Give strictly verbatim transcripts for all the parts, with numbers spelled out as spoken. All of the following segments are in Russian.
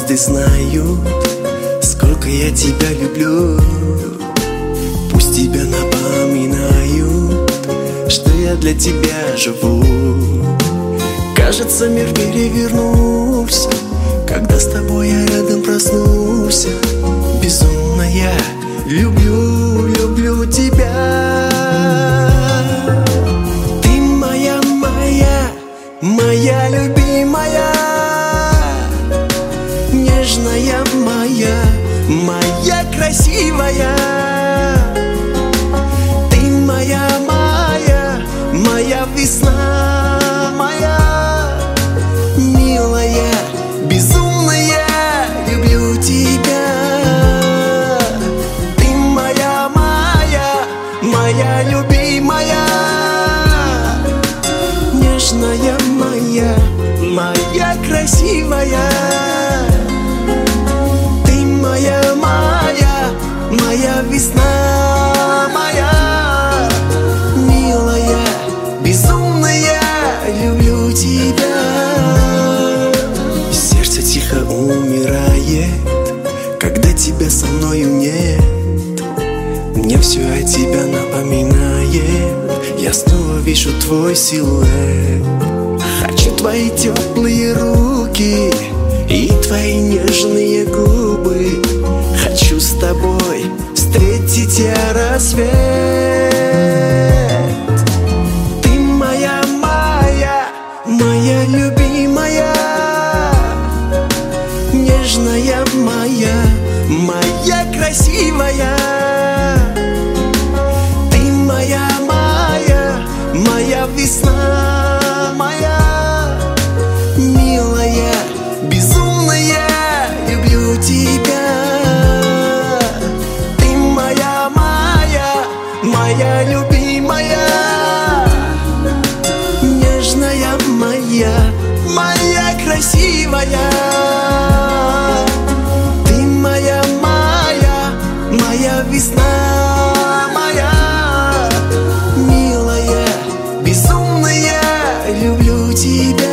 звезды знают, сколько я тебя люблю. Пусть тебя напоминают, что я для тебя живу. Кажется, мир перевернулся, когда с тобой я рядом проснулся. Безумно я люблю, люблю тебя. Ты моя, моя, моя любимая, нежная моя, моя красивая. Ты моя, моя, моя весна, моя милая, безумная, люблю тебя. Ты моя, моя, моя любимая, нежная моя, моя красивая. Ты моя, моя, моя весна, моя милая, безумная, люблю тебя. Сердце тихо умирает, когда тебя со мною нет. Мне все о тебя напоминает, я снова вижу твой силуэт. Хочу твои теплые руки и твои нежные губы. Хочу с тобой встретить я рассвет. Ты моя, моя, моя любимая, нежная моя, моя красивая. Ты моя, моя, моя весна, моя милая, безумная, люблю тебя. Ты моя, моя, моя любимая, нежная моя, моя красивая. Ты моя, моя, моя весна, моя милая, безумная, люблю тебя.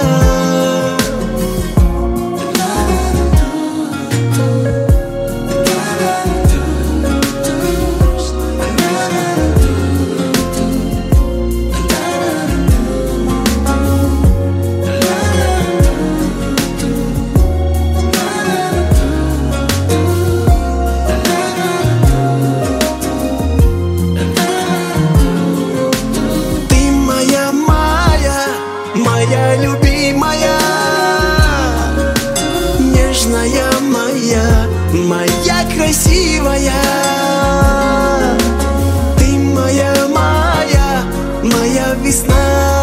Моя любимая, нежная моя, моя красивая. Ты моя, моя, моя весна.